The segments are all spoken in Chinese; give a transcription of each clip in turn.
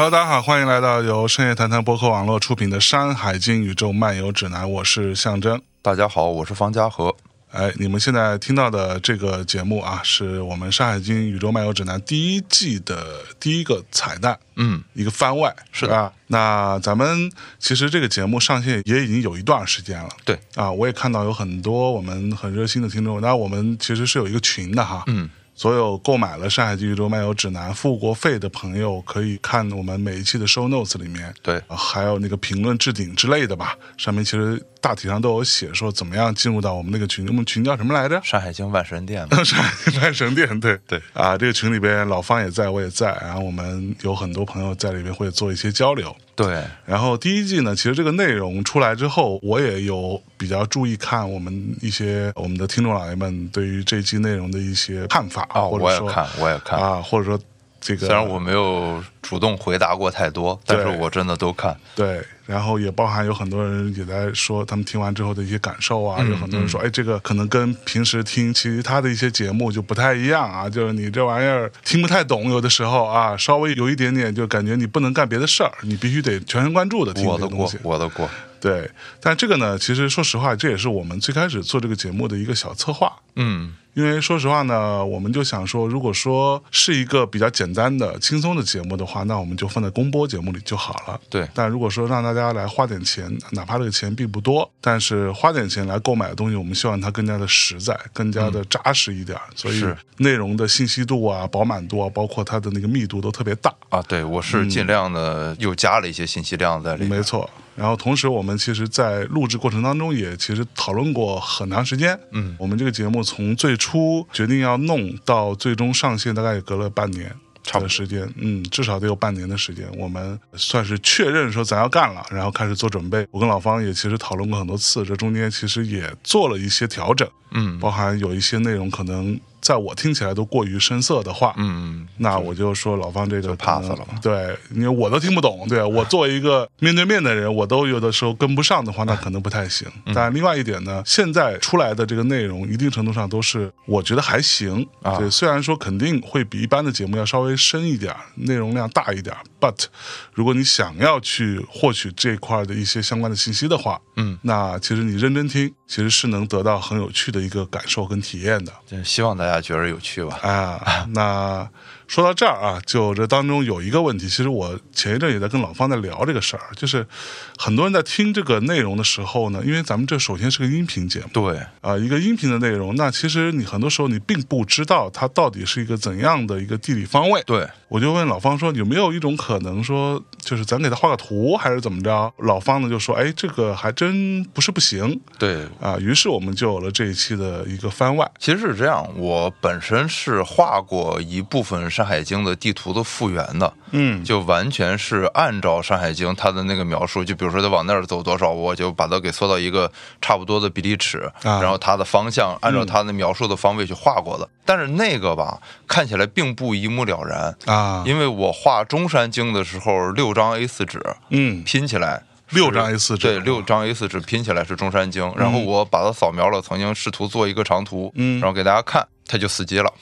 Hello， 大家好，欢迎来到由深夜谈谈播客网络出品的《山海经宇宙漫游指南》，我是象征。 大家好，我是方嘉和。 你们现在听到的这个节目啊，是我们《山海经宇宙漫游指南》第一季的第一个彩蛋，一个番外， 是的。 那咱们其实这个节目上线也已经有一段时间了， 对啊，我也看到有很多我们很热心的听众，那我们其实是有一个群的哈，所有购买了《山海经宇宙漫游指南》付过费的朋友，可以看我们每一期的 show notes 里面， 对， 还有那个评论置顶之类的吧，上面其实大体上都有写说怎么样进入到我们那个群。我们群叫什么来着？ 山海经万神殿。 山海经万神殿，对对啊，这个群里边老方也在，我也在，然后我们有很多朋友在里边会做一些交流。 对， 然后第一季呢，其实这个内容出来之后，我也有比较注意看我们的听众老爷们对于这一季内容的一些看法啊，或者说我也看啊，或者说这个虽然我没有主动回答过太多，但是我真的都看。 对，然后也包含有很多人也在说他们听完之后的一些感受啊，有很多人说，这个可能跟平时听其他的一些节目就不太一样啊，就是你这玩意儿听不太懂，有的时候啊，稍微有一点点就感觉你不能干别的事儿，你必须得全神贯注的听这个东西。 我的锅。 对，但这个呢，其实说实话，这也是我们最开始做这个节目的一个小策划。因为说实话呢，我们就想说，如果说是一个比较简单的、轻松的节目的话，那我们就放在公播节目里就好了。 对。 但如果说让大家来花点钱，哪怕这个钱并不多，但是花点钱来购买的东西，我们希望它更加的实在、更加的扎实一点。所以内容的信息度啊、饱满度啊，包括它的那个密度都特别大啊。 对，我是尽量的又加了一些信息量在里面。 没错。然后同时我们其实在录制过程当中也其实讨论过很长时间。我们这个节目从最初决定要弄到最终上线大概也隔了半年的时间，至少得有半年的时间，我们算是确认说咱要干了，然后开始做准备。我跟老方也其实讨论过很多次，这中间其实也做了一些调整，包含有一些内容可能在我听起来都过于生涩的话，那我就说老方这个 pass 了嘛。 对，因为我都听不懂，对，我作为一个面对面的人，我都有的时候跟不上的话，那可能不太行。但另外一点呢，现在出来的这个内容，一定程度上都是我觉得还行。对，虽然说肯定会比一般的节目要稍微深一点，内容量大一点 ，but 如果你想要去获取这块的一些相关的信息的话，那其实你认真听，其实是能得到很有趣的一个感受跟体验的。 希望大家觉得有趣吧。 那说到这儿啊，就这当中有一个问题，其实我前一阵也在跟老方在聊这个事儿，就是很多人在听这个内容的时候呢，因为咱们这首先是个音频节目， 对一个音频的内容，那其实你很多时候你并不知道它到底是一个怎样的一个地理方位。 对， 我就问老方说，有没有一种可能说，就是咱给他画个图，还是怎么着？老方呢就说，这个还真不是不行。 对于是我们就有了这一期的一个番外。 其实是这样，我本身是画过一部分山海经的地图的复原的，就完全是按照山海经它的那个描述，就比如说它往那儿走多少，我就把它给缩到一个差不多的比例尺，然后它的方向按照它的描述的方位去画过的。但是那个吧，看起来并不一目了然因为我画中山经的时候，6张 A4 纸，拼起来。 6张 A4 纸， 对，6张 A4 纸拼起来是中山经，然后我把它扫描了，曾经试图做一个长图，然后给大家看，它就死机了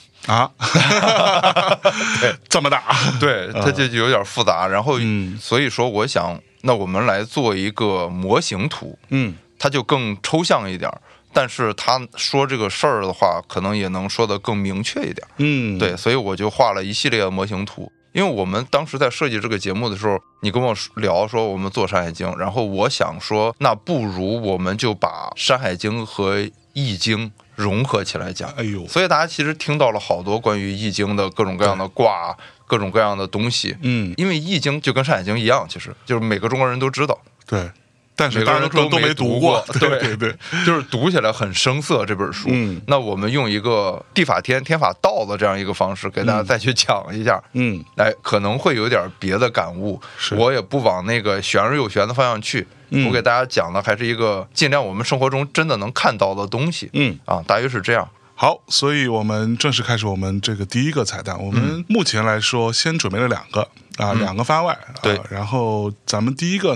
对，这么大， 对，它就有点复杂，然后所以说我想，那我们来做一个模型图，它就更抽象一点，但是他说这个事儿的话，可能也能说得更明确一点，对，所以我就画了一系列的模型图。因为我们当时在设计这个节目的时候，你跟我聊说我们做山海经，然后我想说，那不如我们就把山海经和易经融合起来讲。所以大家其实听到了好多关于易经的各种各样的卦，各种各样的东西。因为易经就跟山海经一样，其实就是每个中国人都知道。 对。但是大家都没读过，对， 就是读起来很生涩这本书。那我们用一个地法天，天法道的这样一个方式给大家再去讲一下，来可能会有点别的感悟。我也不往那个玄而又玄的方向去，我给大家讲的还是一个尽量我们生活中真的能看到的东西。大约是这样。 好，所以我们正式开始我们这个第一个彩蛋。我们目前来说，先准备了2个番外。 对， 然后咱们第一个呢，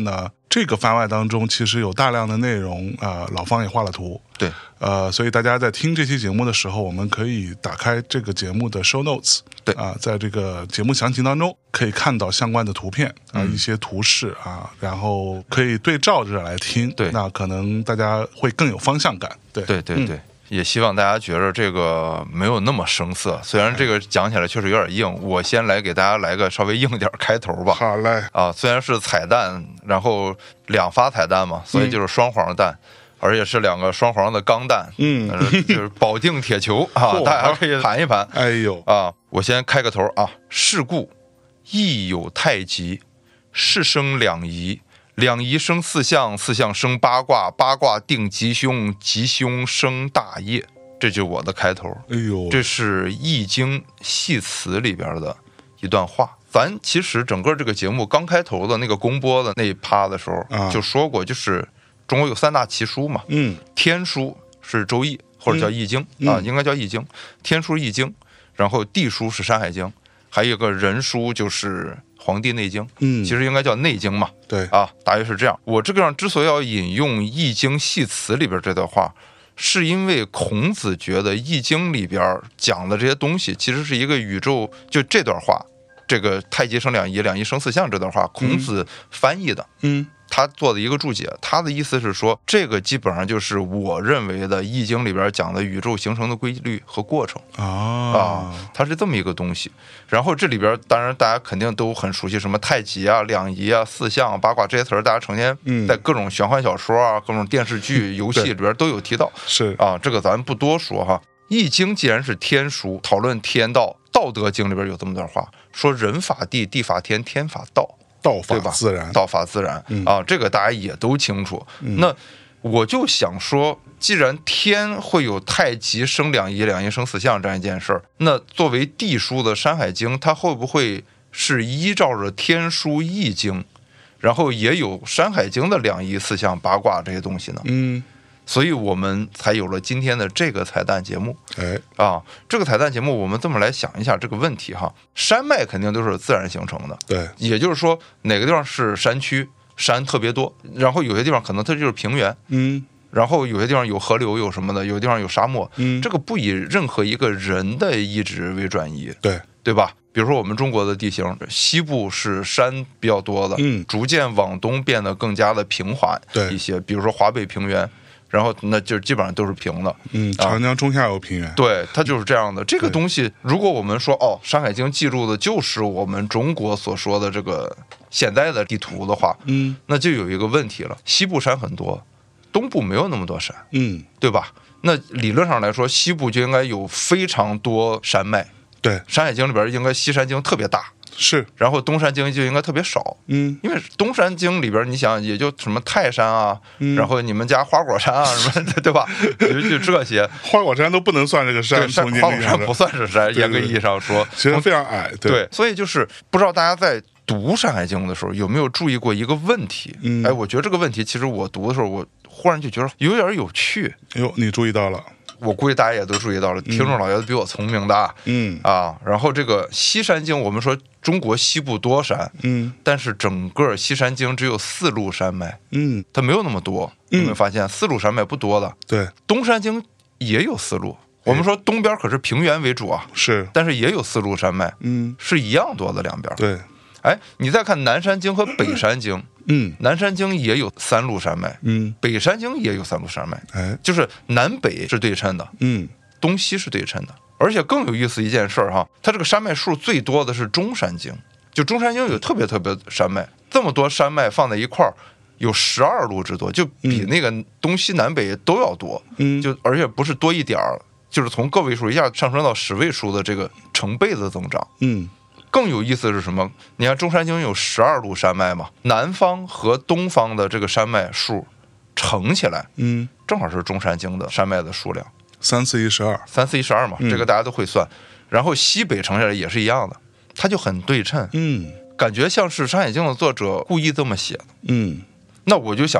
这个番外当中其实有大量的内容老方也画了图。 对， 所以大家在听这期节目的时候，我们可以打开这个节目的 show notes， 对在这个节目详情当中可以看到相关的图片一些图示然后可以对照着来听， 对， 那可能大家会更有方向感。对对对对。也希望大家觉得这个没有那么生涩，虽然这个讲起来确实有点硬，我先来给大家来个稍微硬点开头吧。 好嘞。 虽然是彩蛋，然后2发彩蛋嘛，所以就是双黄蛋，而且是2个双黄的钢弹，就是保定铁球大家可以盘一盘。 哎呦我先开个头是故亦有太极，是生两仪。两仪生四象，四象生八卦，八卦定吉凶，吉凶生大业。这就是我的开头。 哎呦， 这是《易经》系辞里边的一段话。咱其实整个这个节目刚开头的那个公播的那一趴的时候就说过，就是中国有3大奇书嘛，天书是周易或者叫易经应该叫易经，天书易经，然后地书是山海经，还有一个人书就是黄帝内经，其实应该叫内经嘛， 对大约是这样。我这个上之所以要引用《易经》系辞里边这段话，是因为孔子觉得《易经》里边讲的这些东西其实是一个宇宙，就这段话，这个太极生两仪，两仪生四象这段话，孔子翻译的，他做的一个注解，他的意思是说，这个基本上就是我认为的《易经》里边讲的宇宙形成的规律和过程它是这么一个东西。然后这里边当然大家肯定都很熟悉什么太极两仪四象八卦这些词儿，大家成天在各种玄幻小说各种电视剧游戏里边都有提到， 是这个咱不多说哈。易经既然是天书，讨论天道，道德经里边有这么段话，说人法地，地法天，天法道， 道法自然， 道法自然这个大家也都清楚。那我就想说，既然天会有太极生两仪，两仪生四象这样一件事儿，那作为地书的《山海经》，它会不会是依照着天书《易经》，然后也有《山海经》的两仪四象八卦这些东西呢？所以我们才有了今天的这个彩蛋节目。这个彩蛋节目我们这么来想一下这个问题哈，山脉肯定都是自然形成的， 对， 也就是说哪个地方是山区，山特别多，然后有些地方可能它就是平原，然后有些地方有河流有什么的，有些地方有沙漠，这个不以任何一个人的意志为转移，对吧？比如说我们中国的地形，西部是山比较多的，逐渐往东变得更加的平缓一些，比如说华北平原，然后那就基本上都是平的， 长江中下游平原， 对，它就是这样的。这个东西，如果我们说《山海经》记录的就是我们中国所说的这个现在的地图的话，那就有一个问题了，西部山很多，东部没有那么多山，对吧？那理论上来说，西部就应该有非常多山脉，对，《山海经》里边应该西山经特别大。 是， 然后东山经就应该特别少，因为东山经里边你想也就什么泰山然后你们家花果山什么的，对吧？就这些， 花果山都不能算这个山， 花果山不算是山，严格意义上说， 其实非常矮， 对，所以就是不知道大家在读《山海经》的时候有没有注意过一个问题？我觉得这个问题其实我读的时候，我忽然就觉得有点有趣。 你注意到了？ 我估计大家也都注意到了，听众老爷子比我聪明的，然后这个西山经，我们说中国西部多山，但是整个西山经只有4路山脉，它没有那么多，有没有发现4路山脉不多的？ 对， 东山经也有4路，我们说东边可是平原为主是， 但是也有4路山脉，是一样多的两边， 对。 你再看南山经和北山经，南山经也有3路山脉，北山经也有3路山脉，就是南北是对称的，东西是对称的。而且更有意思一件事它这个山脉数最多的是中山经，就中山经有特别特别山脉，这么多山脉放在一块儿，有12路之多，就比那个东西南北都要多，就而且不是多一点儿，就是从个位数一下上升到10位数的这个成倍的增长，更有意思的是什么？你看中山经有12路山脉嘛，南方和东方的这个山脉数乘起来，正好是中山经的山脉的数量 ，3、4、12，3、 4、12嘛，这个大家都会算。然后西北乘下来也是一样的，它就很对称，感觉像是《山海经》的作者故意这么写的，那我就想，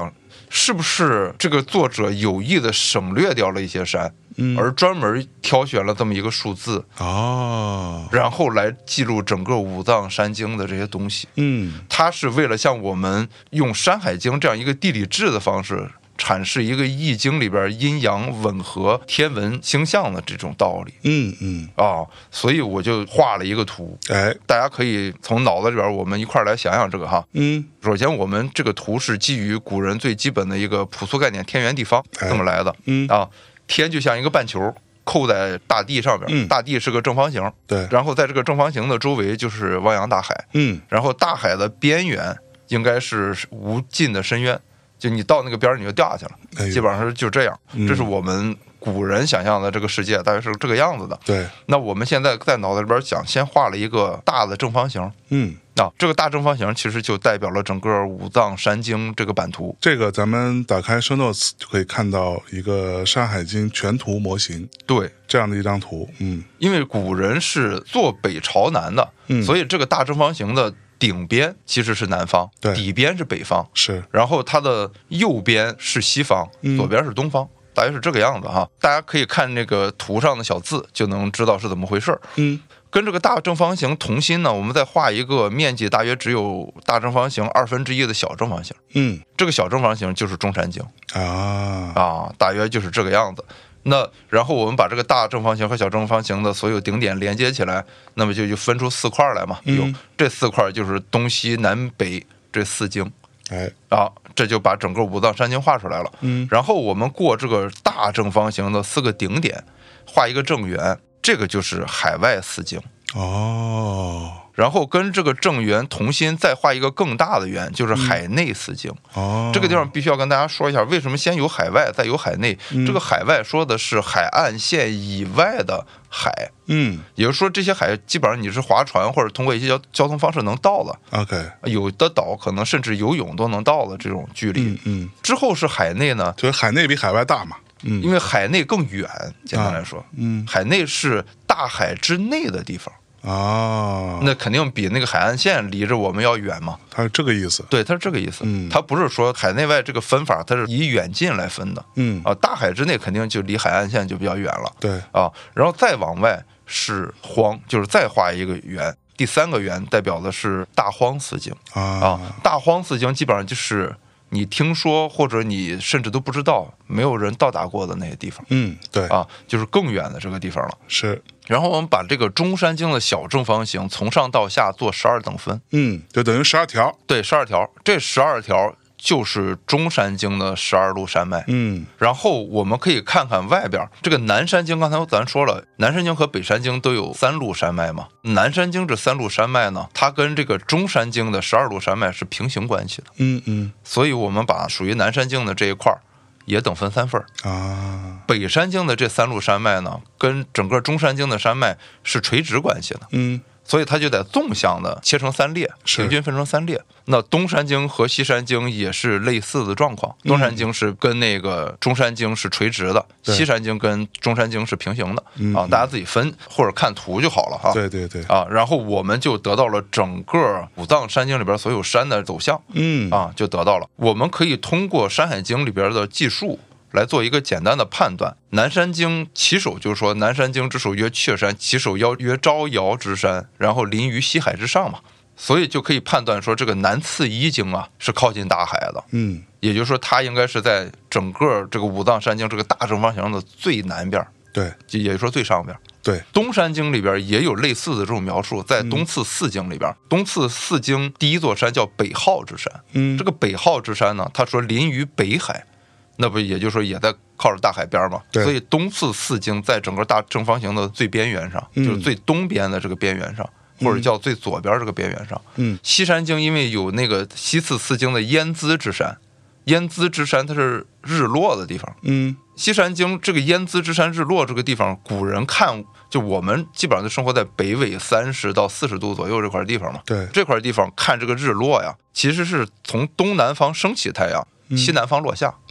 是不是这个作者有意的省略掉了一些山，而专门挑选了这么一个数字然后来记录整个五藏山经的这些东西。它是为了像我们用《山海经》这样一个地理志的方式阐释一个易经里边阴阳吻合、天文星象的这种道理。所以我就画了一个图，大家可以从脑子里边我们一块来想想这个哈。首先我们这个图是基于古人最基本的一个朴素概念天圆地方这么来的。天就像一个半球扣在大地上边，大地是个正方形， 对， 然后在这个正方形的周围就是汪洋大海，然后大海的边缘应该是无尽的深渊，就你到那个边儿你就掉下去了，基本上就这样。这是我们古人想象的这个世界大概是这个样子的。 对， 那我们现在在脑子里边想，先画了一个大的正方形。这个大正方形其实就代表了整个五藏山经这个版图。 这个咱们打开 show notes 就可以看到一个《山海经》全图模型， 对， 这样的一张图。 因为古人是坐北朝南的，所以这个大正方形的顶边其实是南方，底边是北方， 是， 然后它的右边是西方，左边是东方，大约是这个样子哈。大家可以看那个图上的小字就能知道是怎么回事。跟这个大正方形同心呢，我们再画一个面积大约只有大正方形1/2的小正方形。这个小正方形就是中山经大约就是这个样子。那然后我们把这个大正方形和小正方形的所有顶点连接起来，那么就分出4块来嘛。有这4块就是东西南北这4经。这就把整个五藏山经画出来了。然后我们过这个大正方形的4个顶点，画一个正圆，这个就是海外4经。然后跟这个正圆同心，再画一个更大的圆，就是海内4经。这个地方必须要跟大家说一下，为什么先有海外，再有海内。这个海外说的是海岸线以外的海。也就是说这些海基本上你是划船或者通过一些交通方式能到的。有的岛可能甚至游泳都能到的这种距离。之后是海内呢， 就是海内比海外大嘛。 因为海内更远，简单来说，海内是大海之内的地方。那肯定比那个海岸线离着我们要远嘛。 它是这个意思。 对，它是这个意思。它不是说海内外这个分法，它是以远近来分的。大海之内肯定就离海岸线就比较远了。 对然后再往外是荒，就是再画一个圆，第3个圆代表的是大荒4经。大荒4经基本上就是你听说或者你甚至都不知道，没有人到达过的那些地方。 对就是更远的这个地方了。 是。 然后我们把这个中山经的小正方形从上到下做12等分。 就等于12条。 对，12条，这12条就是中山经的12路山脉。然后我们可以看看外边这个南山经，刚才咱说了，南山经和北山经都有3路山脉嘛。南山经这3路山脉呢，它跟这个中山经的12路山脉是平行关系的。所以我们把属于南山经的这一块也等分3份北山经的这3路山脉呢，跟整个中山经的山脉是垂直关系的。所以它就得纵向的切成3列，平均分成3列。那东山经和西山经也是类似的状况，东山经是跟那个中山经是垂直的，西山经跟中山经是平行的。大家自己分或者看图就好了哈。 对然后我们就得到了整个五藏山经里边所有山的走向。就得到了。我们可以通过山海经里边的记述来做一个简单的判断。南山经起首就是说，南山经之首曰雀山，其首邀曰招摇之山，然后临于西海之上嘛，所以就可以判断说这个南次一经是靠近大海的。也就是说它应该是在整个这个五藏山经这个大正方形的最南边。 对， 也就是说最上边。 对， 东山经里边也有类似的这种描述，在东次4经里边，东次4经第一座山叫北浩之山。这个北浩之山呢，他说临于北海，那不也就是说也在靠着大海边嘛。所以东次4经在整个大正方形的最边缘上，就是最东边的这个边缘上，或者叫最左边这个边缘上。西山经因为有那个西次4经的燕姿之山，燕姿之山它是日落的地方。西山经这个燕姿之山日落这个地方，古人看，就我们基本上就生活在北纬30到40度左右这块地方嘛。 对， 这块地方看这个日落呀，其实是从东南方升起太阳，西南方落下。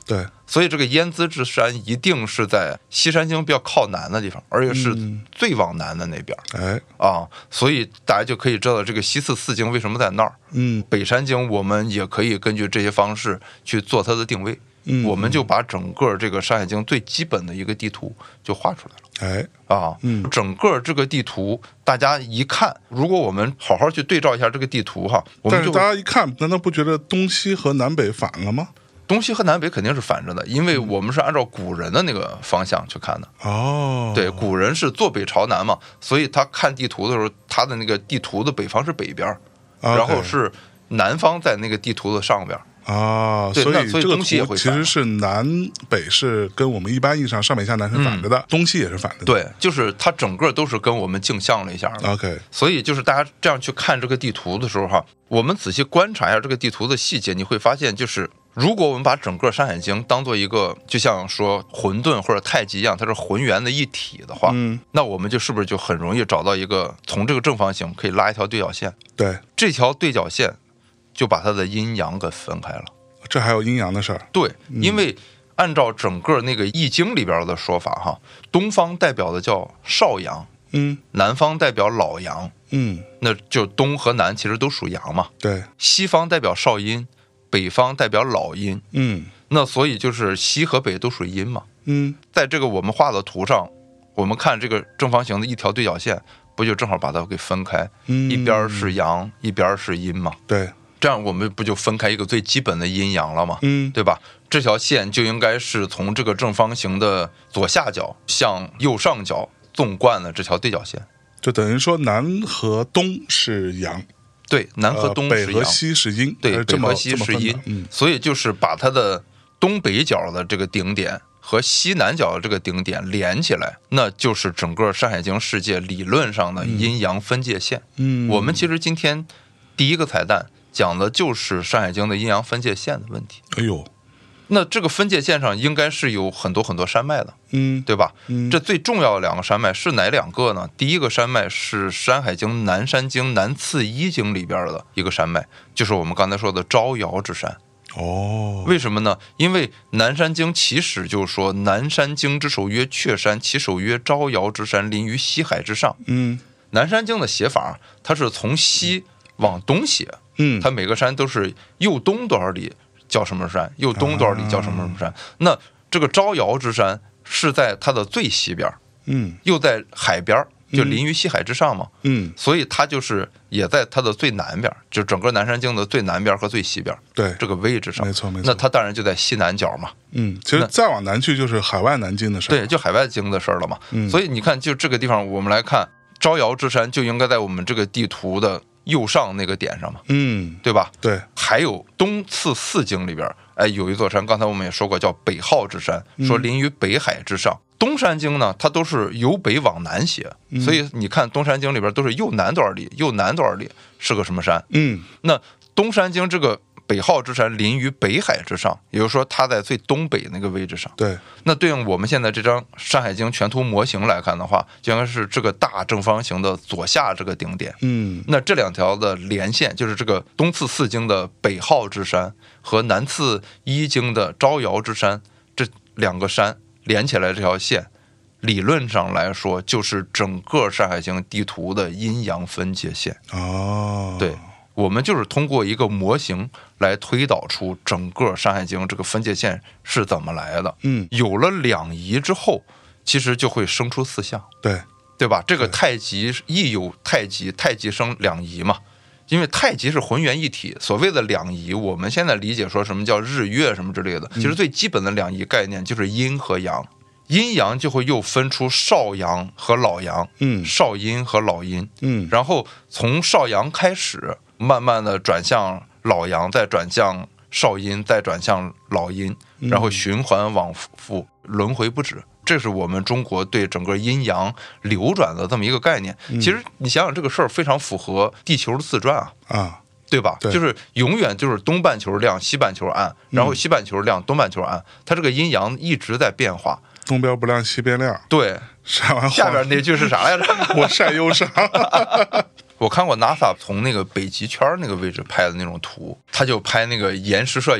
对， 所以这个燕姿之山一定是在西山经比较靠南的地方，而且是最往南的那边。所以大家就可以知道这个西次四经为什么在那儿。北山经我们也可以根据这些方式去做它的定位。我们就把整个这个《山海经》最基本的一个地图就画出来了。整个这个地图大家一看，如果我们好好去对照一下这个地图哈， 但是大家一看，难道不觉得东西和南北反了吗？ 东西和南北肯定是反着的，因为我们是按照古人的那个方向去看的。对，古人是坐北朝南嘛，所以他看地图的时候，他的那个地图的北方是北边，然后是南方在那个地图的上边。 所以这个图其实是南北是跟我们一般意义上上北下南是反着的，东西也是反着的。 对，就是它整个都是跟我们镜像了一下的。所以就是大家这样去看这个地图的时候哈，我们仔细观察一下这个地图的细节，你会发现就是如果我们把整个《山海经》当做一个就像说混沌或者太极一样，它是浑圆的一体的话，那我们就是不是就很容易找到一个从这个正方形可以拉一条对角线？ 对， 这条对角线就把它的阴阳给分开了。 这还有阴阳的事儿？ 对，因为按照整个那个易经里边的说法哈，东方代表的叫少阳，南方代表老阳，那就东和南其实都属阳嘛。 对， 西方代表少阴，北方代表老阴，那所以就是西和北都属于阴嘛。在这个我们画的图上，我们看这个正方形的一条对角线，不就正好把它给分开，一边是阳，一边是阴嘛。 对。 这样我们不就分开一个最基本的阴阳了吗？对吧？这条线就应该是从这个正方形的左下角向右上角纵贯的这条对角线， 就等于说南和东是阳， 对，南和东是阳， 北和西是阴， 对，北和西是阴，所以就是把它的东北角的这个顶点和西南角的这个顶点连起来，那就是整个《山海经》世界理论上的阴阳分界线。我们其实今天第一个彩蛋讲的就是《山海经》的阴阳分界线的问题。那这个分界线上应该是有很多很多山脉的，对吧？这最重要的两个山脉是哪两个呢？第一个山脉是《山海经》南山经南次一经里边的一个山脉，就是我们刚才说的招摇之山。为什么呢？因为南山经起始就说南山经之首曰阙山，其首曰招摇之山，临于西海之上。南山经的写法，它是从西往东写，它每个山都是右东多少里叫什么山，右东多少里叫什么山。那这个招摇之山是在它的最西边，又在海边，就临于西海之上嘛，所以它就是也在它的最南边，就整个南山经的最南边和最西边， 对这个位置上， 没错没错。 那它当然就在西南角嘛， 其实再往南去就是海外南经的事儿， 对，就海外经的事儿了嘛。所以你看，就这个地方我们来看，招摇之山就应该在我们这个地图的右上那个点上嘛，对吧？ 对。 还有东次四经里边，有一座山，刚才我们也说过，叫北浩之山，说临于北海之上。东山经呢，它都是由北往南写，所以你看东山经里边都是右南多少里，右南多少里是个什么山？那东山经这个北浩之山临于北海之上，也就是说它在最东北那个位置上。 对， 那对应我们现在这张《山海经》全图模型来看的话，就应该是这个大正方形的左下这个顶点。那这两条的连线，就是这个东次四经的北浩之山和南次一经的招摇之山，这两个山连起来这条线，理论上来说就是整个《山海经》地图的阴阳分界线。对。我们就是通过一个模型来推导出整个《山海经》这个分界线是怎么来的。有了两仪之后，其实就会生出四象，对吧？这个太极亦有太极，太极生两仪嘛。因为太极是浑圆一体，所谓的两仪，我们现在理解说什么叫日月什么之类的，其实最基本的两仪概念就是阴和阳。阴阳就会又分出少阳和老阳，少阴和老阴，然后从少阳开始，慢慢的转向老阳，再转向少阴，再转向老阴，然后循环往复，轮回不止。这是我们中国对整个阴阳流转的这么一个概念。其实你想想这个事儿非常符合地球的自转啊，对吧？就是永远就是东半球亮，西半球暗，然后西半球亮，东半球暗，它这个阴阳一直在变化。 东边不亮西边亮， 对， 晒完下边那句是啥来着？ 我晒忧伤。 我看过 NASA 从那个北极圈那个位置拍的那种图，他就拍那个延时摄影，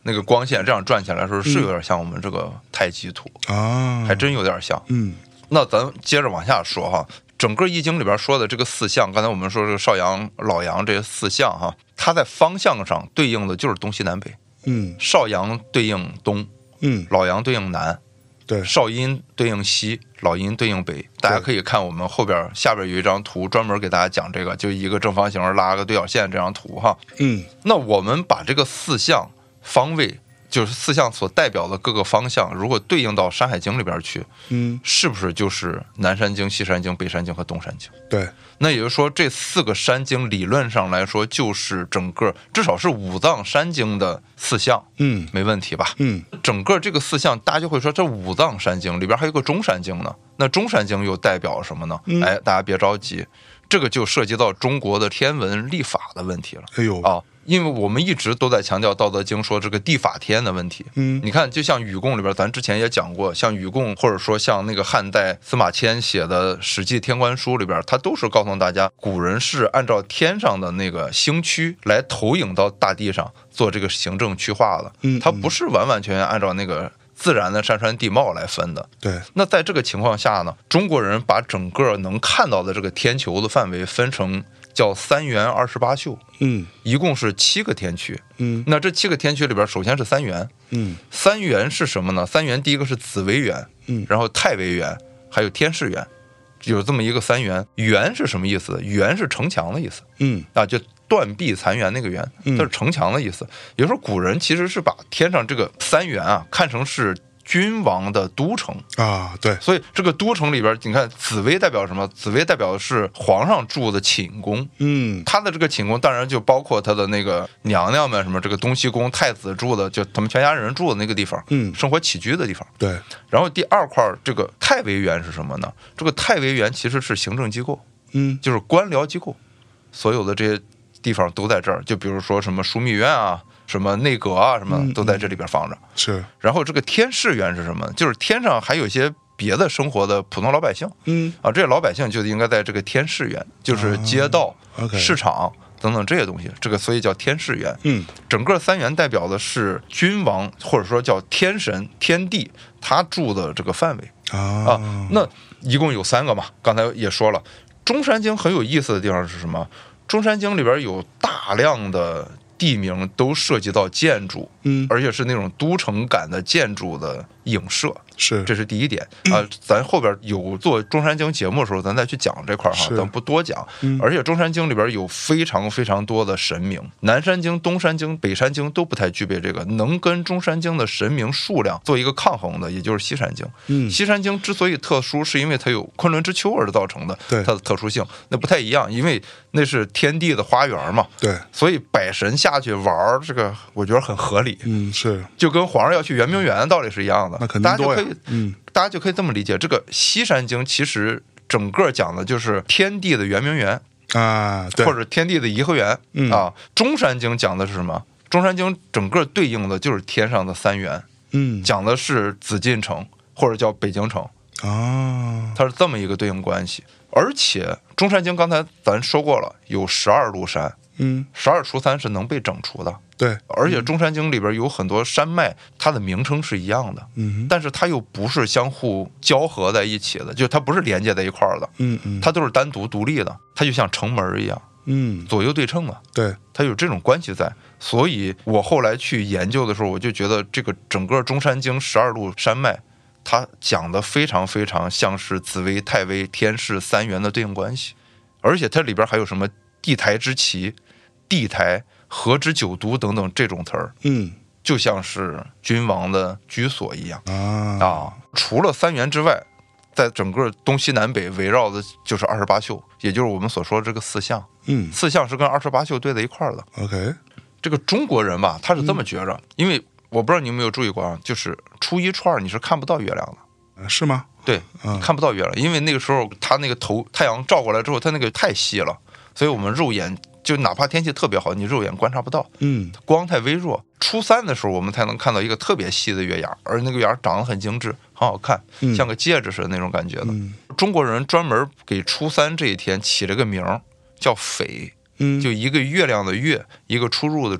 那个光线这样转起来的时候，是有点像我们这个太极图啊， 还真有点像。那咱接着往下说哈，整个易经里边说的这个四象，刚才我们说这个少阳、老阳这些四象哈，它在方向上对应的就是东西南北。少阳对应东，老阳对应南， 对， 少阴对应西，老阴对应北。大家可以看我们后边下边有一张图，专门给大家讲这个，就一个正方形拉个对角线这张图哈。那我们把这个四象方位，就是四象所代表的各个方向，如果对应到《山海经》里边去，是不是就是南山经、西山经、北山经和东山经？ 对， 那也就是说，这4个山经理论上来说，就是整个至少是五脏山经的四象，没问题吧？整个这个四象，大家就会说，这五脏山经里边还有个中山经呢。那中山经又代表什么呢？大家别着急，这个就涉及到中国的天文历法的问题了。 哎呦啊！因为我们一直都在强调《道德经》说这个地法天的问题。你看，就像禹贡里边，咱之前也讲过，像禹贡，或者说像那个汉代司马迁写的《史记天官书》里边，他都是告诉大家，古人是按照天上的那个星区来投影到大地上做这个行政区划的。他不是完完全全按照那个自然的山川地貌来分的。 对。 那在这个情况下呢，中国人把整个能看到的这个天球的范围分成叫3元28宿，一共是7个天区。那这7个天区里边，首先是3元。3元是什么呢？3元第一个是紫微元，然后太微元，还有天士元，有这么一个3元。元是什么意思？元是城墙的意思。就断壁残垣那个垣，它是城墙的意思。也就是说，古人其实是把天上这个3元啊看成是君王的都城啊，对， 所以这个都城里边，你看紫薇代表什么？紫薇代表的是皇上住的寝宫，他的这个寝宫当然就包括他的那个娘娘们，什么这个东西宫太子住的，就他们全家人住的那个地方，生活起居的地方。 对。 然后第二块这个太微元是什么呢？这个太微元其实是行政机构，就是官僚机构，所有的这些地方都在这儿。就比如说什么枢密院啊。什么内阁啊，什么都在这里边放着。 是。 然后这个天士元是什么？就是天上还有一些别的生活的普通老百姓。这些老百姓就应该在这个天士元，就是街道、市场等等这些东西。这个所以叫天士元。整个3元代表的是君王或者说叫天神、天地他住的这个范围啊。那一共有3个嘛，刚才也说了。中山经很有意思的地方是什么？中山经里边有大量的地名都涉及到建筑，而且是那种都城感的建筑的影射， 是， 这是第一点啊。咱后边有做中山经节目的时候，咱再去讲这块哈，咱不多讲。而且中山经里边有非常非常多的神明，南山经、东山经、北山经都不太具备这个，能跟中山经的神明数量做一个抗衡的，也就是西山经。西山经之所以特殊，是因为它有昆仑之丘而造成的，它的特殊性那不太一样，因为那是天地的花园嘛， 对， 所以百神下去玩这个，我觉得很合理。 是， 就跟皇上要去圆明园道理是一样的。 那肯定多呀。 大家就可以这么理解，这个西山经其实整个讲的就是天地的圆明园啊，对， 或者天地的颐和园啊。中山经讲的是什么？中山经整个对应的就是天上的3元，讲的是紫禁城或者叫北京城啊，它是这么一个对应关系。而且中山经刚才咱说过了，有12路山，12除3是能被整除的。 对， 而且中山经里边有很多山脉，它的名称是一样的，但是它又不是相互交合在一起的，就它不是连接在一块儿的，它都是单独独立的，它就像城门一样，左右对称的， 对， 它有这种关系在。所以我后来去研究的时候，我就觉得这个整个中山经12路山脉，它讲的非常非常像是紫微、太微、天士3元的对应关系，而且它里边还有什么地台之旗、地台、河之九都等等这种词儿，就像是君王的居所一样啊。除了3元之外，在整个东西南北围绕的就是28宿，也就是我们所说的这个4象。4象是跟28宿对在一块儿的。 OK， 这个中国人吧，他是这么觉着，因为我不知道你有没有注意过啊，就是初1、初2你是看不到月亮的， 是吗？ 对，看不到月亮，因为那个时候他那个太阳照过来之后，他那个太细了，所以我们肉眼就哪怕天气特别好，你肉眼观察不到，光太微弱。初3的时候，我们才能看到一个特别细的月牙，而那个月牙长得很精致，很好看，像个戒指似的那种感觉的。中国人专门给初3这一天起了个名叫“斐”，就一个月亮的月，一个出入的出，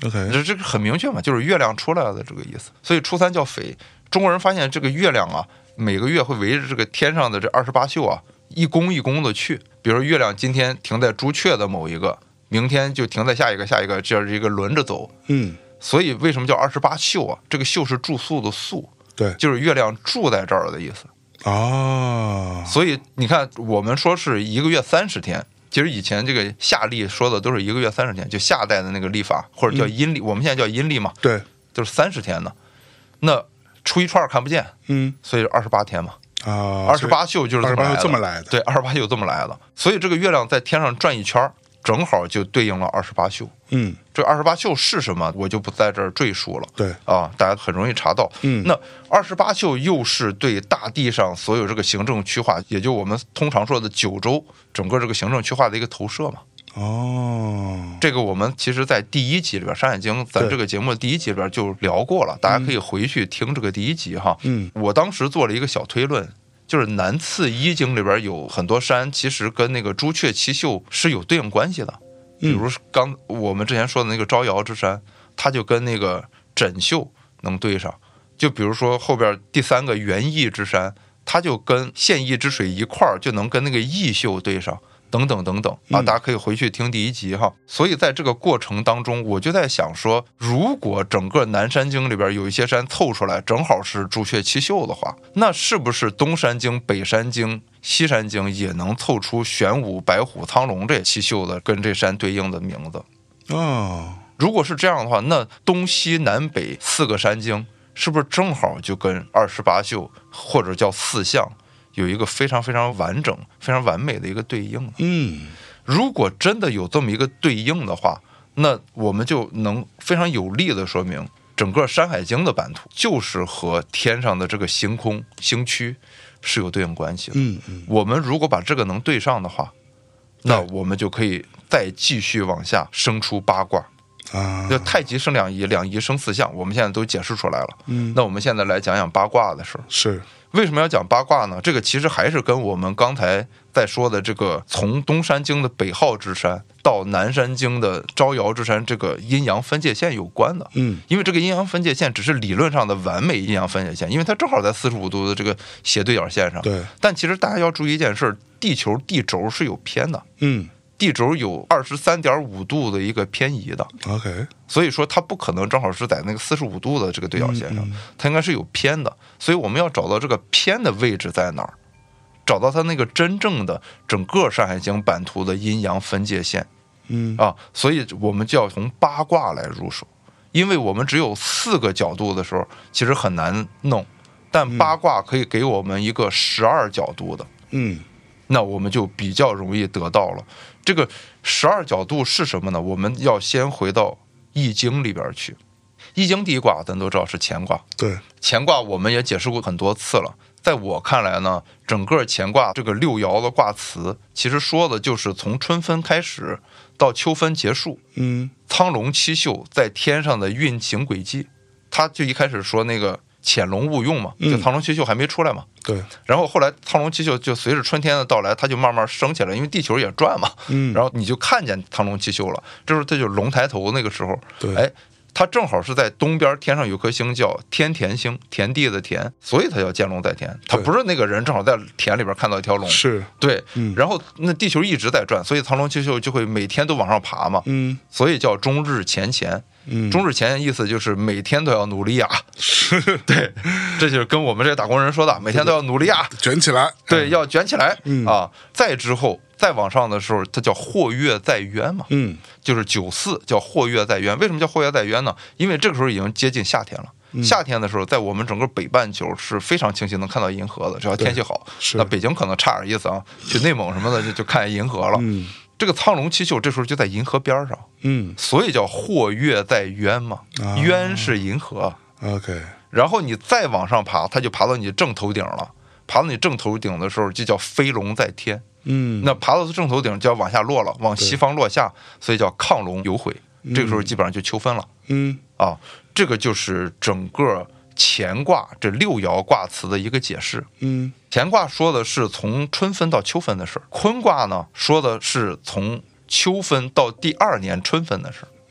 OK， 这个很明确嘛，就是月亮出来了的这个意思。所以初三叫匪。中国人发现这个月亮啊，每个月会围着这个天上的这28宿啊，一宫一宫的去。比如月亮今天停在朱雀的某一个，明天就停在下一个，这样一个轮着走。所以为什么叫28宿啊？这个宿是住宿的宿， 对， 就是月亮住在这儿的意思。所以你看，我们说是一个月30天。其实以前这个夏历说的都是一个月30天，就夏代的那个历法，或者叫阴历，我们现在叫阴历嘛， 对， 就是30天呢。那初一初二看不见，所以28天嘛。28宿就是这么来的。对，28宿这么来的。所以这个月亮在天上转一圈，正好就对应了28宿。这28宿是什么，我就不在这儿赘述了。 对大家很容易查到。那28宿又是对大地上所有这个行政区划，也就我们通常说的9州整个这个行政区划的一个投射嘛。这个我们其实在第1集里边，《山海经》咱这个节目的第1集里边就聊过了，大家可以回去听这个第1集哈。我当时做了一个小推论，就是南次一经里边有很多山，其实跟那个朱雀七宿是有对应关系的。比如刚我们之前说的那个招摇之山，它就跟那个枕宿能对上。就比如说后边第3个元翼之山，它就跟献翼之水一块儿，就能跟那个翼宿对上。等等等等大家可以回去听第1集哈。所以在这个过程当中，我就在想说，如果整个南山经里边有一些山凑出来正好是朱雀七宿的话，那是不是东山经、北山经、西山经也能凑出玄武、白虎、苍龙这七宿的跟这山对应的名字？如果是这样的话，那东西南北4个山经是不是正好就跟28宿或者叫4象有一个非常非常完整、非常完美的一个对应呢？如果真的有这么一个对应的话，那我们就能非常有力的说明，整个《山海经》的版图就是和天上的这个星空、星区是有对应关系的。我们如果把这个能对上的话，那我们就可以再继续往下生出八卦。就太极生两仪，两仪生4象，我们现在都解释出来了。那我们现在来讲讲八卦的事儿。 是为什么要讲八卦呢？这个其实还是跟我们刚才在说的这个从东山经的北浩之山到南山经的招摇之山这个阴阳分界线有关的。因为这个阴阳分界线只是理论上的完美阴阳分界线，因为它正好在45度的这个斜对角线上。 对。 但其实大家要注意一件事，地球地轴是有偏的。地轴有23.5度的一个偏移的。 OK， 所以说它不可能正好是在那个45度的这个对角线上，它应该是有偏的。所以我们要找到这个偏的位置在哪儿，找到它那个真正的整个《山海经》版图的阴阳分界线。所以我们就要从八卦来入手，因为我们只有4个角度的时候，其实很难弄，但八卦可以给我们一个12角度的。那我们就比较容易得到了。这个12角度是什么呢？我们要先回到易经里边去。易经第1卦咱都知道是乾卦。 对， 乾卦我们也解释过很多次了。在我看来呢，整个乾卦这个6爻的卦辞，其实说的就是从春分开始到秋分结束。苍龙七宿在天上的运行轨迹，他就一开始说那个潜龙勿用嘛，就苍龙七宿还没出来嘛。 对， 然后后来苍龙七宿就随着春天的到来，它就慢慢升起来，因为地球也转嘛。然后你就看见苍龙七宿了，这时候它就龙抬头那个时候。 对， 它正好是在东边，天上有颗星叫天田星，田地的田，所以它叫见龙在田。它不是那个人正好在田里边看到一条龙。 是， 对。然后那地球一直在转，所以苍龙七宿就会每天都往上爬嘛。所以叫终日乾乾。终日乾意思就是每天都要努力啊。对，这就是跟我们这些打工人说的，每天都要努力啊， 卷起来。 对，要卷起来。再之后再往上的时候，它叫或跃在渊嘛。就是94叫或跃在渊。为什么叫或跃在渊呢？因为这个时候已经接近夏天了。夏天的时候，在我们整个北半球是非常清晰能看到银河的，只要天气好。那北京可能差点意思啊，去内蒙什么的就看银河了。这个苍龙七宿这时候就在银河边上。所以叫或跃在渊嘛。渊是银河。 OK， 然后你再往上爬，它就爬到你正头顶了。爬到你正头顶的时候，就叫飞龙在天。那爬到正头顶就要往下落了，往西方落下，所以叫亢龙有悔。这个时候基本上就秋分了。这个就是整个乾卦这6爻卦辞的一个解释。乾卦说的是从春分到秋分的事儿，坤卦呢说的是从秋分到第2年春分的事儿。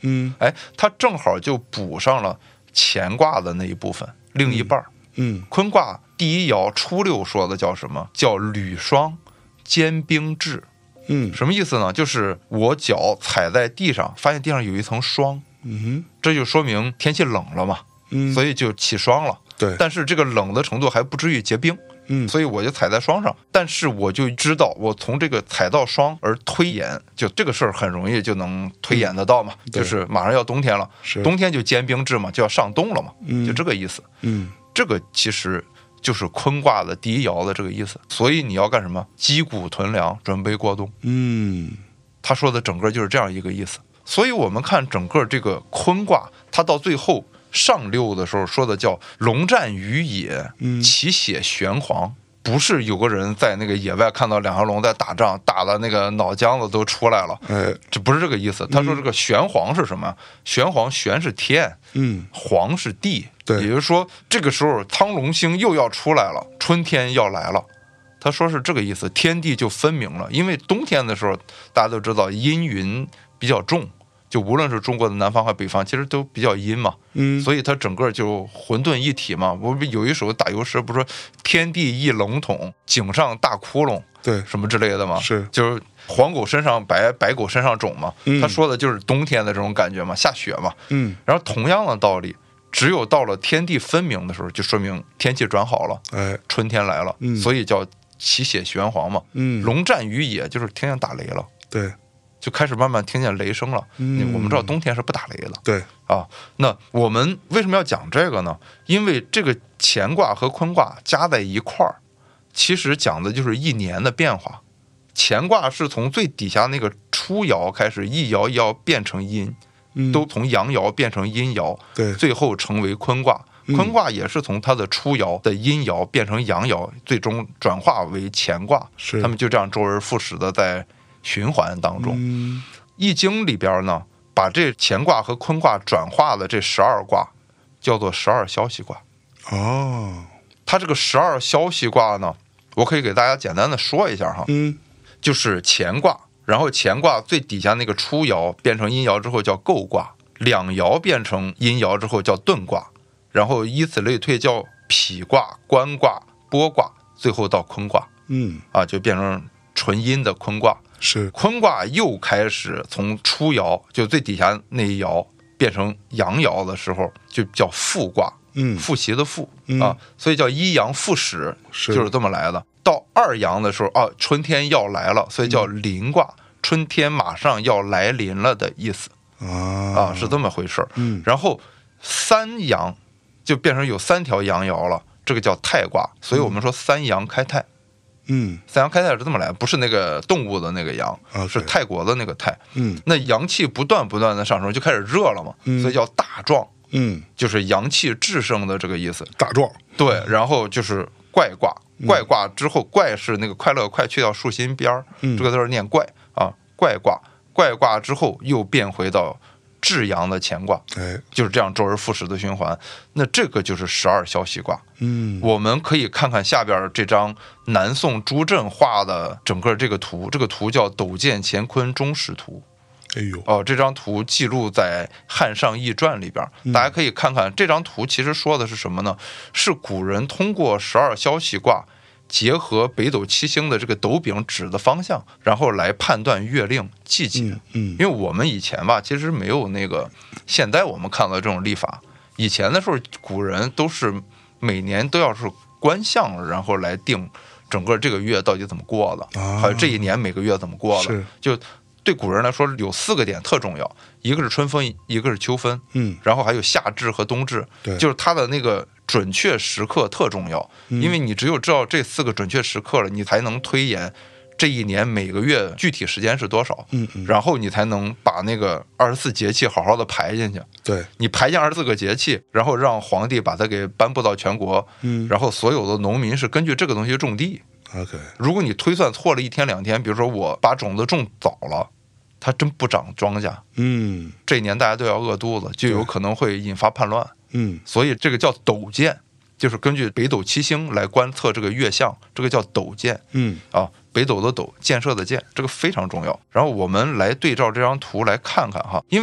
哎，它正好就补上了乾卦的那一部分，另一半。坤卦第一爻初六说的叫什么？叫履霜坚冰至。什么意思呢？就是我脚踩在地上，发现地上有一层霜，这就说明天气冷了嘛，所以就起霜了。 对， 但是这个冷的程度还不至于结冰，所以我就踩在霜上，但是我就知道我从这个踩到霜而推演，就这个事儿很容易就能推演得到嘛，就是马上要冬天了，冬天就坚冰至嘛，就要上冬了嘛，就这个意思。这个其实就是坤卦的第一爻的这个意思，所以你要干什么？积谷囤粮，准备过冬。他说的整个就是这样一个意思。所以我们看整个这个坤卦，它到最后上六的时候说的叫龙战于野，其血玄黄。不是有个人在那个野外看到两条龙在打仗，打的那个脑浆子都出来了，这不是这个意思。他说这个玄黄是什么？玄黄，玄是天，黄是地，也就是说这个时候苍龙星又要出来了，春天要来了。他说是这个意思，天地就分明了。因为冬天的时候大家都知道阴云比较重，就无论是中国的南方和北方，其实都比较阴嘛，所以它整个就混沌一体嘛。我们有一首打油诗，不是说天地一笼统，井上大窟窿， 对， 什么之类的嘛， 是就是黄狗身上白，白狗身上肿嘛。他说的就是冬天的这种感觉嘛，下雪嘛。然后同样的道理，只有到了天地分明的时候，就说明天气转好了，春天来了，所以叫其血玄黄嘛。龙战于野，就是听见打雷了， 对， 就开始慢慢听见雷声了。我们知道冬天是不打雷的， 对啊。那我们为什么要讲这个呢？因为这个乾卦和坤卦加在一块儿，其实讲的就是一年的变化。乾卦是从最底下那个初爻开始，一爻一爻变成阴，都从阳爻变成阴爻， 对， 最后成为坤卦。坤卦也是从它的初爻的阴爻变成阳爻，最终转化为乾卦。他们就这样周而复始的在循环当中。易经里边呢，把这乾卦和坤卦转化的这12卦叫做12消息卦。它这个12消息卦呢，我可以给大家简单的说一下哈。就是乾卦，然后乾卦最底下那个初爻变成阴爻之后叫构卦，两爻变成阴爻之后叫遁卦，然后以此类推叫否卦、官卦、剥卦，最后到坤卦。就变成纯阴的坤卦。 是坤卦又开始从初爻，就最底下那一爻变成阳爻的时候，就叫复卦，复习的复啊，所以叫一阳复始，就是这么来的。到二阳的时候春天要来了，所以叫临卦，春天马上要来临了的意思是这么回事。然后三阳就变成有3条阳爻了，这个叫泰卦，所以我们说三阳开泰。三阳开泰是这么来的，不是那个动物的那个阳，是泰国的那个泰。那阳气不断的上升，就开始热了嘛，所以叫大壮。就是阳气至盛的这个意思， 大壮。对， 然后就是怪卦，怪卦之后，怪是那个快乐快去掉竖心边这个字念怪啊，怪卦。怪卦之后又变回到至阳的乾卦，就是这样周而复始的循环。那这个就是12消息卦。我们可以看看下边这张南宋朱震画的整个这个图，这个图叫《斗见乾坤中始图》。这张图记录在《汉上易传》里边，大家可以看看这张图。其实说的是什么呢？是古人通过12消息卦结合北斗七星的这个斗柄指的方向，然后来判断月令季节。因为我们以前吧，其实没有那个现在我们看到这种历法。以前的时候，古人都是每年都要是观象，然后来定整个这个月到底怎么过的，还有这一年每个月怎么过的。就对古人来说，有4个点特重要，一个是春分，一个是秋分，然后还有夏至和冬至，就是它的那个准确时刻特重要。因为你只有知道这4个准确时刻了，你才能推演这一年每个月具体时间是多少，然后你才能把那个24节气好好的排进去。你排进24个节气，然后让皇帝把它给颁布到全国，然后所有的农民是根据这个东西种地。如果你推算错了1天2天，比如说我把种子种早了，它真不长庄稼，这一年大家都要饿肚子，就有可能会引发叛乱。所以这个叫斗见，就是根据北斗七星来观测这个月相，这个叫斗见。北斗的斗，建设的建，这个非常重要。然后我们来对照这张图来看看哈，因为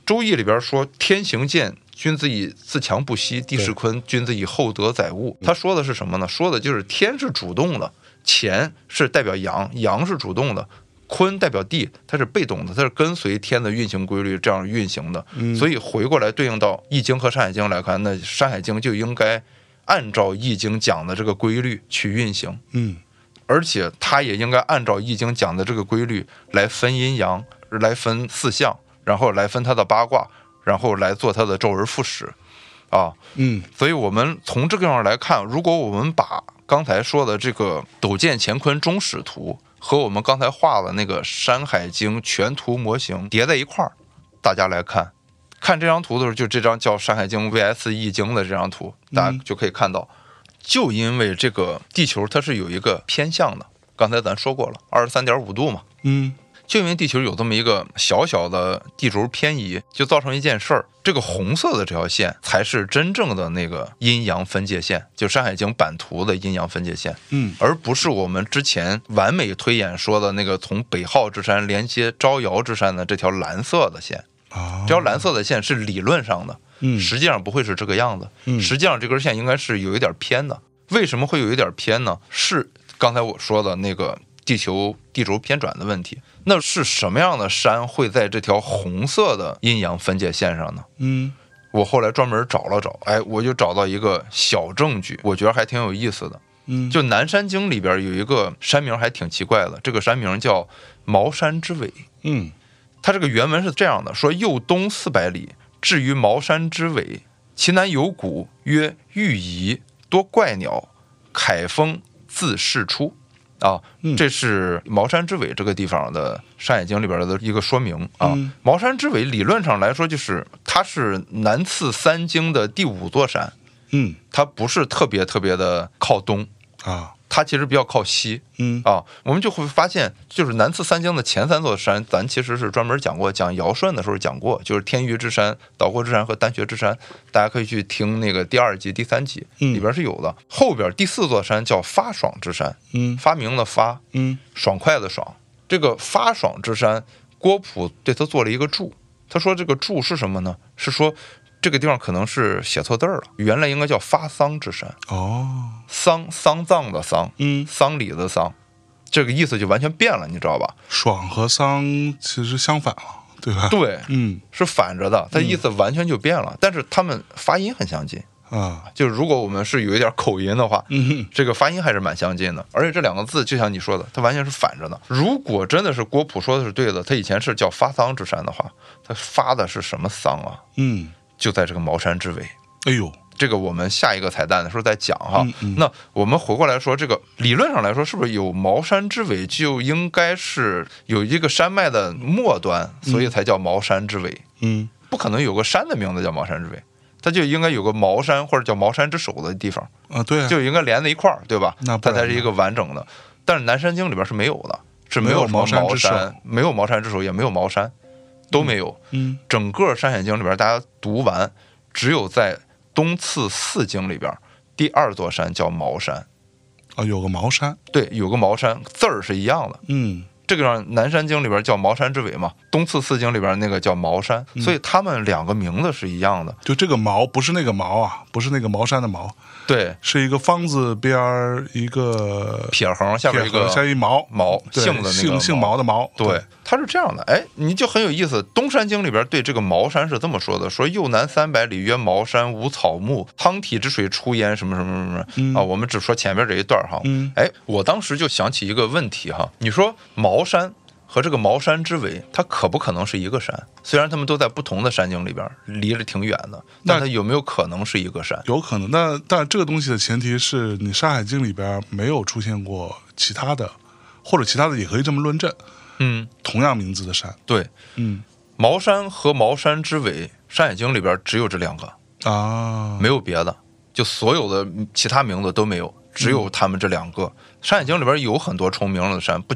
周易里边说天行健，君子以自强不息，地势坤，君子以厚德载物。他说的是什么呢？说的就是天是主动的，乾是代表阳，阳是主动的，坤代表地，它是被动的，它是跟随天的运行规律这样运行的。所以回过来对应到易经和山海经来看，那山海经就应该按照易经讲的这个规律去运行。而且它也应该按照易经讲的这个规律来分阴阳，来分四象，然后来分它的八卦，然后来做它的周而复始啊。所以我们从这个上来看，如果我们把刚才说的这个斗剑乾坤中始图和我们刚才画的那个山海经全图模型叠在一块儿，大家来看这张图的时候，就这张叫山海经 vs 易经的这张图，大家就可以看到，就因为这个地球它是有一个偏向的，刚才咱说过了 23.5 度嘛，就因为地球有这么一个小小的地轴偏移，就造成一件事儿，这个红色的这条线才是真正的那个阴阳分界线，就山海经版图的阴阳分界线，而不是我们之前完美推演说的那个从北浩之山连接招摇之山的这条蓝色的线。这条蓝色的线是理论上的，实际上不会是这个样子，实际上这根线应该是有一点偏的。为什么会有一点偏呢？是刚才我说的那个地球地轴偏转的问题。那是什么样的山会在这条红色的阴阳分界线上呢？我后来专门找了找，我就找到一个小证据，我觉得还挺有意思的。就南山经里边有一个山名还挺奇怪的，这个山名叫茅山之尾。它这个原文是这样的，说右东400里，至于茅山之尾，其南有谷，曰玉夷，多怪鸟，凯风自释出。这是茅山之尾这个地方的山海经里边的一个说明啊。茅山之尾理论上来说，就是它是南次3经的第5座山，它不是特别的靠东啊，它其实比较靠西。我们就会发现，就是南次3经的前3座山，咱其实是专门讲过，讲尧舜的时候讲过，就是天鱼之山、岛国之山和丹穴之山，大家可以去听那个第2集、第3集，里边是有的。后边第4座山叫发爽之山，发明的发，爽快的爽。这个发爽之山，郭璞对他做了一个注，他说这个注是什么呢？是说这个地方可能是写错字了，原来应该叫发丧之山。丧葬的丧，丧礼的丧，这个意思就完全变了，你知道吧？ 爽和丧其实相反了，对吧？ 对，是反着的，它意思完全就变了，但是他们发音很相近啊。就是如果我们是有一点口音的话，这个发音还是蛮相近的。而且这2个字就像你说的，它完全是反着的。如果真的是郭璞说的是对的，他以前是叫发丧之山的话，他发的是什么丧啊？就在这个茅山之尾。 哎呦， 这个我们下一个彩蛋的时候再讲哈。那我们回过来说，这个理论上来说，是不是有茅山之尾就应该是有一个山脉的末端，所以才叫茅山之尾？不可能有个山的名字叫茅山之尾，它就应该有个茅山或者叫茅山之首的地方啊， 对啊， 就应该连在一块儿，对吧？它才是一个完整的。但是南山经里边是没有的，是没有茅山之首，没有茅山之首，也没有茅山，都没有。整个山海经里边大家读完，只有在东次4经里边第2座山叫茅山有个茅山， 对，有个茅山，字儿是一样的。这个让南山经里边叫茅山之尾嘛，东次4经里边那个叫茅山，所以他们2个名字是一样的。 就这个茅不是那个茅啊，不是那个茅山的茅， 对， 是一个方字边一个撇横下边一个像一毛姓的那个姓毛的毛， 对，它是这样的。你就很有意思。东山经里边对这个茅山是这么说的，说右南300里曰茅山，无草木，汤体之水出焉，什么什么什么我们只说前面这一段哈。我当时就想起一个问题哈，你说茅山和这个茅山之尾，它可不可能是一个山？虽然他们都在不同的山经里边，离着挺远的，但它有没有可能是一个山？ 有可能。但这个东西的前提是你《山海经》里边没有出现过其他的，或者其他的也可以这么论证。同样名字的山。 对，茅山和茅山之尾，《山海经》里边只有这2个啊，没有别的，就所有的其他名字都没有，只有他们这2个。《山海经》里边有很多重名的山，不假。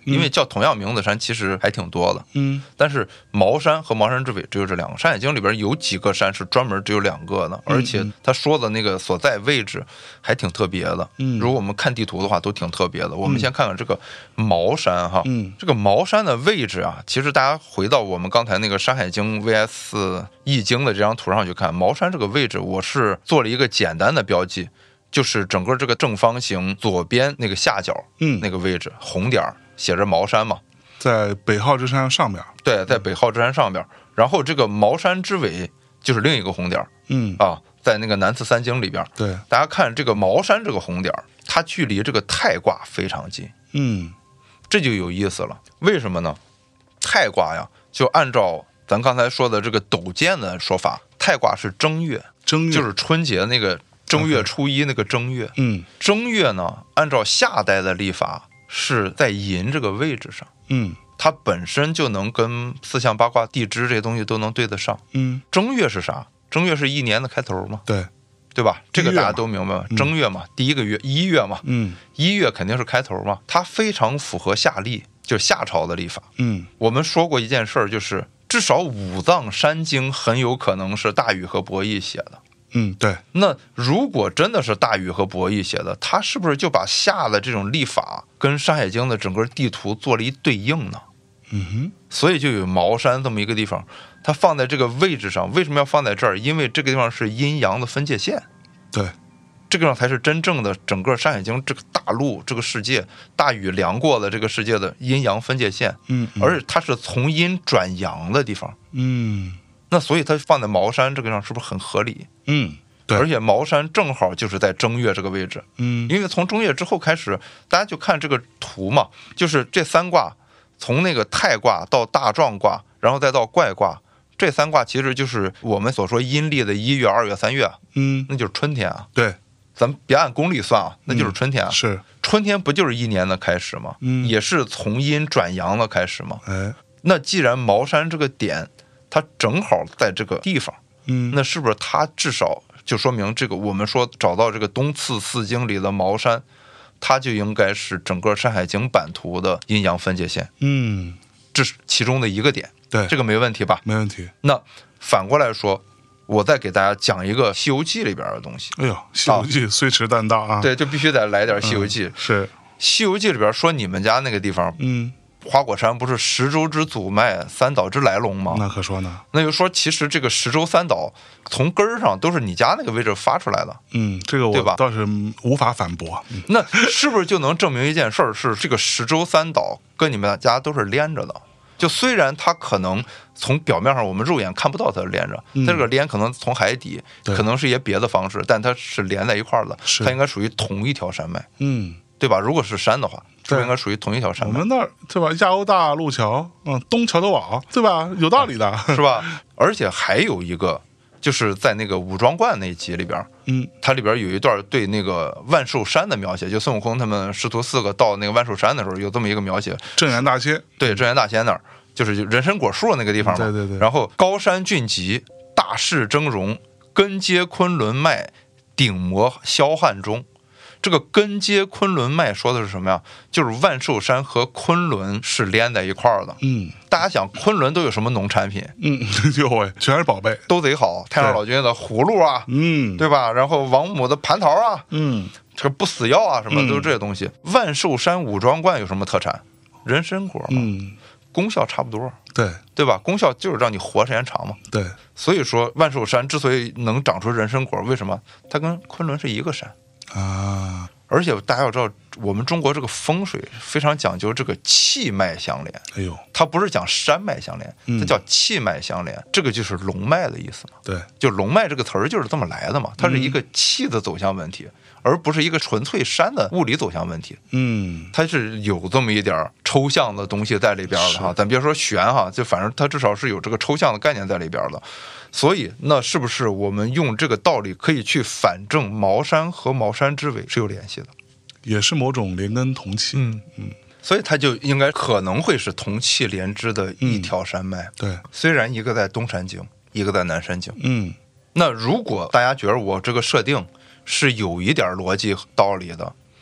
因为叫同样名字的山其实还挺多的。但是茅山和茅山之尾只有这2个，《山海经》里边有几个山是专门只有2个的，而且他说的那个所在位置还挺特别的。如果我们看地图的话，都挺特别的。我们先看看这个茅山哈，这个茅山的位置啊，其实大家回到我们刚才那个《山海经》VS 易经的这张图上去看，茅山这个位置，我是做了一个简单的标记。就是整个这个正方形左边那个下角，那个位置红点写着茅山嘛， 在北浩之山上边。 对，在北浩之山上边。然后这个茅山之尾就是另一个红点，在那个南次三经里边。 对， 大家看这个茅山这个红点，它距离这个太卦非常近。这就有意思了。为什么呢？太卦呀，就按照咱刚才说的这个斗剑的说法，太卦是正月，就是春节那个。正月初一那个正月，正月呢，按照夏代的历法是在寅这个位置上，它本身就能跟四象八卦、地支这些东西都能对得上。正月是啥？正月是一年的开头嘛，对吧？这个大家都明白。正月嘛，第一个月1月嘛，1月肯定是开头嘛，它非常符合夏历，就是夏朝的历法。我们说过一件事儿，就是至少五藏山经很有可能是大禹和伯益写的。 对。 那如果真的是大禹和伯益写的，他是不是就把夏的这种历法跟《山海经》的整个地图做了一对应呢？所以就有茅山这么一个地方，它放在这个位置上。为什么要放在这儿？因为这个地方是阴阳的分界线。 对， 这个地方才是真正的整个《山海经》这个大陆、这个世界，大禹量过的这个世界的阴阳分界线。而且它是从阴转阳的地方。那所以它放在茅山这个上是不是很合理？ 对。 而且茅山正好就是在正月这个位置。因为从正月之后开始，大家就看这个图嘛，就是这3卦，从那个太卦到大壮卦，然后再到怪卦，这3卦其实就是我们所说阴历的1月、2月、3月。那就是春天啊。 对， 咱们别按公历算啊，那就是春天啊。 是春天不就是一年的开始吗？也是从阴转阳的开始吗？那既然茅山这个点它正好在这个地方，那是不是它至少就说明这个我们说找到这个东次四经里的茅山，它就应该是整个《山海经》版图的阴阳分界线。这是其中的一个点。 对， 这个没问题吧？ 没问题。 那反过来说，我再给大家讲一个《西游记》里边的东西。 哎呦，《西游记》虽迟但大啊！ 对，就必须得来点《西游记》。 是《 西游记》里边说你们家那个地方，花果山不是十洲之祖脉，三岛之来龙吗？ 那可说呢。 那就说其实这个十洲三岛从根儿上都是你家那个位置发出来的。 这个我倒是无法反驳。 那是不是就能证明一件事儿，是这个十洲三岛跟你们家都是连着的？就虽然它可能从表面上我们肉眼看不到它是连着，它这个连可能从海底，可能是一些别的方式，但它是连在一块儿的，它应该属于同一条山脉。对吧？如果是山的话，是不是应该属于同一条山脉？ 我们那儿对吧？亚欧大陆桥，东桥头堡，对吧？有道理的， 是吧？而且还有一个，就是在那个武装观那一集里边，它里边有一段对那个万寿山的描写，就孙悟空他们师徒4个到那个万寿山的时候，有这么一个描写。 镇元大仙， 对，镇元大仙那儿就是人参果树那个地方嘛。 对。 然后高山峻极，大势峥嵘，根接昆仑脉，顶摩霄汉中。这个根接昆仑脉说的是什么呀？就是万寿山和昆仑是连在一块儿的。大家想昆仑都有什么农产品？全是宝贝，都贼好。太上老君的葫芦啊，对吧？然后王母的蟠桃啊，这个不死药啊，什么都是这些东西。万寿山武装观有什么特产？人参果嘛，功效差不多，对吧？功效就是让你活时间长嘛。 对， 所以说万寿山之所以能长出人参果，为什么？它跟昆仑是一个山。而且大家要知道，我们中国这个风水非常讲究这个气脉相连。它不是讲山脉相连，它叫气脉相连。这个就是龙脉的意思嘛。 对， 就龙脉这个词儿就是这么来的嘛。它是一个气的走向问题，而不是一个纯粹山的物理走向问题。它是有这么一点抽象的东西在里边的哈。咱别说玄哈，就反正它至少是有这个抽象的概念在里边的。所以那是不是我们用这个道理可以去反证茅山和茅山之尾是有联系的， 也是某种连根同气。 所以它就应该可能会是同气连枝的一条山脉。 对， 虽然一个在东山经，一个在南山经。那如果大家觉得我这个设定是有一点逻辑道理的，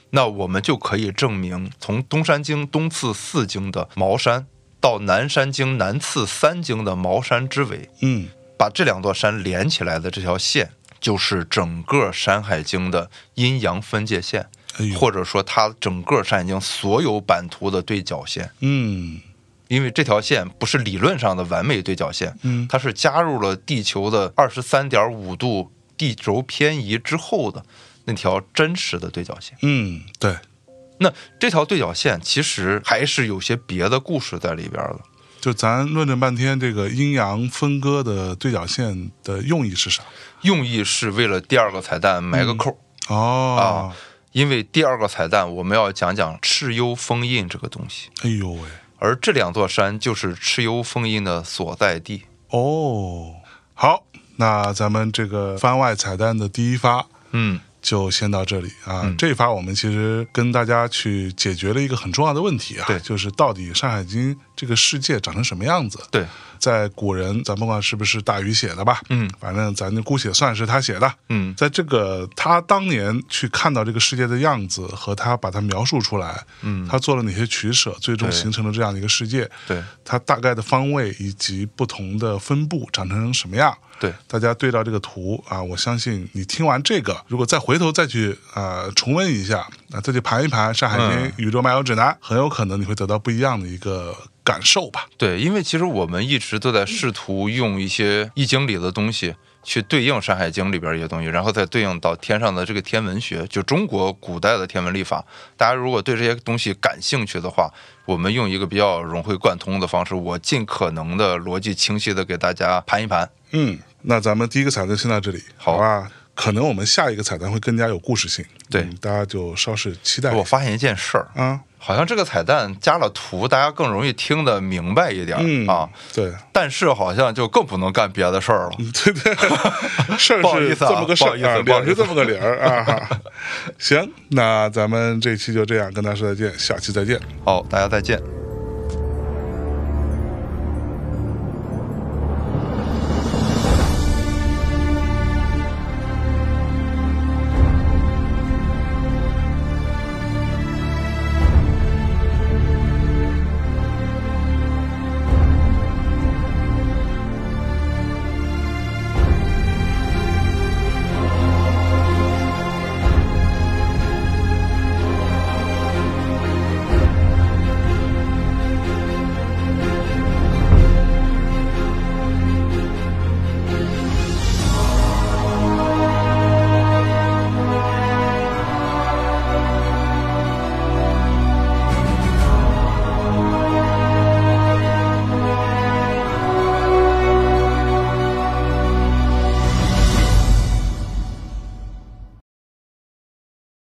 那我们就可以证明，从东山经东次4经的茅山到南山经南次3经的茅山之尾，把这2座山连起来的这条线，就是整个《山海经》的阴阳分界线，或者说它整个《山海经》所有版图的对角线。因为这条线不是理论上的完美对角线，它是加入了地球的23.5度地轴偏移之后的那条真实的对角线。 对。 那这条对角线其实还是有些别的故事在里边的。 就咱论证半天，这个阴阳分割的对角线的用意是啥？ 用意是为了第2个彩蛋埋个扣。因为第2个彩蛋我们要讲讲蚩尤封印这个东西。 哎呦喂！ 而这2座山就是蚩尤封印的所在地。 好，那咱们这个番外彩蛋的第一发，就先到这里啊。这一发我们其实跟大家去解决了一个很重要的问题啊， 对， 就是到底《山海经》这个世界长成什么样子？ 对， 在古人，咱不管是不是大禹写的吧，反正咱就姑且算是他写的。在这个他当年去看到这个世界的样子和他把它描述出来，他做了哪些取舍，最终形成了这样的一个世界。 对， 他大概的方位以及不同的分布长成什么样？ 对， 大家对照这个图啊，我相信你听完这个，如果再回头再去重温一下，再去盘一盘《山海经宇宙漫游指南》，很有可能你会得到不一样的一个感受吧。 对，因为其实我们一直都在试图用一些易经里的东西去对应《山海经》里边一些东西，然后再对应到天上的这个天文学，就中国古代的天文历法。大家如果对这些东西感兴趣的话，我们用一个比较融会贯通的方式，我尽可能的逻辑清晰的给大家盘一盘。 那咱们第一个彩蛋先到这里，好吧？可能我们下一个彩蛋会更加有故事性， 对， 大家就稍事期待。 我发现一件事儿啊， 好像这个彩蛋加了图，大家更容易听得明白一点啊。 对， 但是好像就更不能干别的事儿了。 对，事儿是这么个事儿啊，理儿是这么个理儿啊。行，那咱们这期就这样，跟大家说再见，下期再见。 好，大家再见。